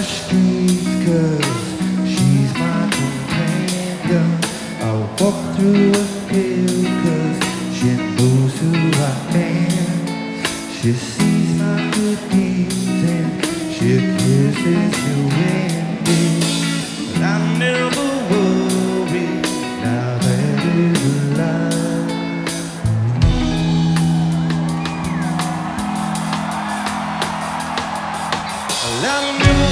streets 'cause she's my companion. I walk through a hill 'cause she knows who I am. She sees my good deeds and she kisses me.